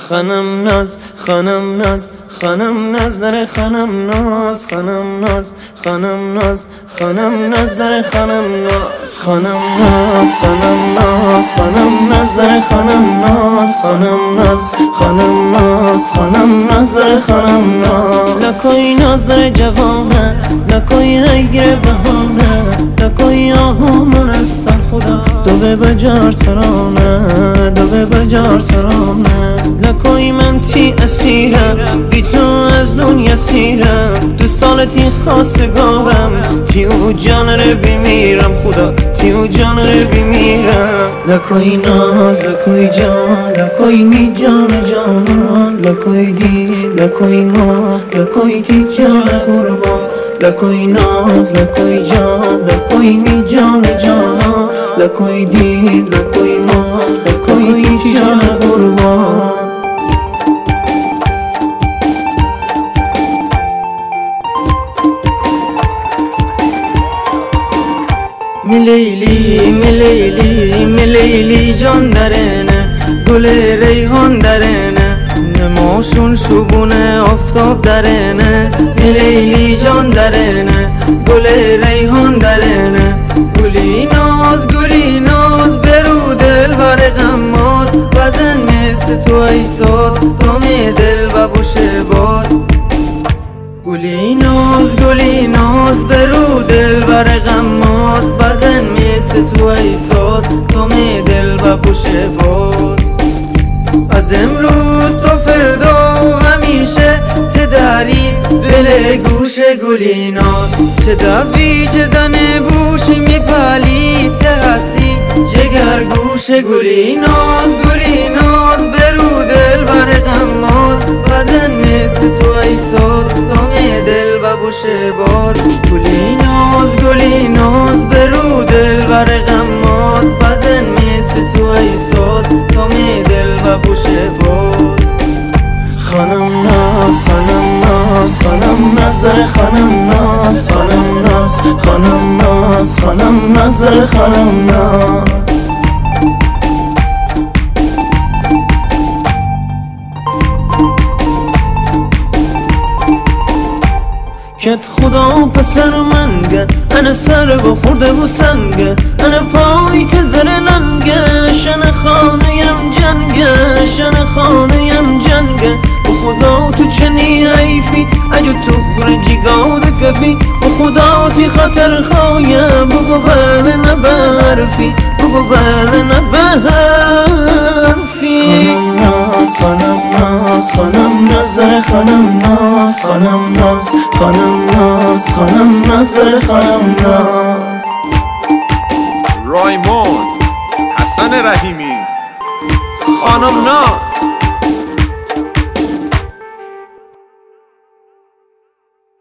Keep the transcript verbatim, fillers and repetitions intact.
خانم ناز خانم ناز خانم ناز در خانم ناز خانم ناز خانم ناز خانم ناز در خانم ناز خانم ناز خانم ناز خانم ناز در خانم ناز خانم ناز خانم ناز خانم ناز در خانم ناز نه کوئی ناز در جوانه نه کوئی هیگر بهانه نه کوئی آهومون است خدا دو به بجار سرانه دو به بجار سرانه نه کوئی من تی اسیره بی تو از دنیا سیره دو سالتی خواستگارم تی او جان رو بمیرم خدا تی او جان رو بمیرم نه کوئی ناز نه کوئی جان نه کوئی می جان جانان نه کوئی دی نه کوئی ما نه کوئی تی جان قربان نه کوئی ناز نه کوئی جان نه کوئی می جان جانان نه کوئی دی نه کوئی ما نه کوئی تی جان قربان میلیلی میلیلی میلیلی جان درنه گل ریحان درنه نماشون شبونه آفتاب درنه میلیلی جان درنه گل ریحان درنه گلی ناز گلی ناز برو دل بر غماز بزن مثل تو ایساس دام دل و بوشه باز گلی ناز گلی ناز برو دل بر غماز بزن مثل تو ایساس دام دل و بوشه باز از امروز تا فردا و همیشه تداری دل گوش گلی ناز چه دوی چه دنه بوشی میپالی تحسی جگر گوش گلی ناز گلی ناز برو دل بر غماز بزن مثل تو ایساس دام دل و بوشه باز گلی ناز گلی ناز برو دل بر غماز بزن مثل تو ایساس دام دل و بوشه باز خانم ناز خانم ناز خانم ناز در خانم ناز خانم ناز خانم ناز خانم ناز در خانم ناز کت خدا پسر من گد انا سر بخورده بو سنگه انا پای تزر ننگه شن خانهیم جنگه شن خانهیم جنگه بو خدا تو چنی حیفی اجو تو گرجی گاود کفی بو خدا تی خاطر خواهی بگو بله نبرفی بگو بله نبرفی خانم ناز خانم ناز در خانم ناز خانم ناز خانم ناز خانم ناز در خانم ناز رایموند حسن رحیمی خانم ناز